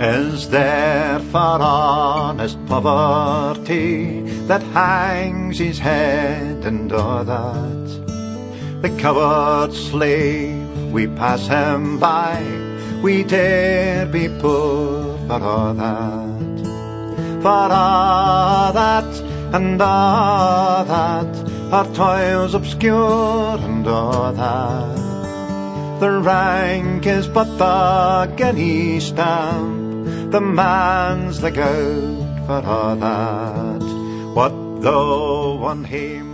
Is there for honest poverty that hangs his head and all that? The coward slave, we pass him by, we dare be poor for all that. For all that and all that, our toils obscure and all that. The rank is but the guinea stamp, the man's the goat for all that. What though one him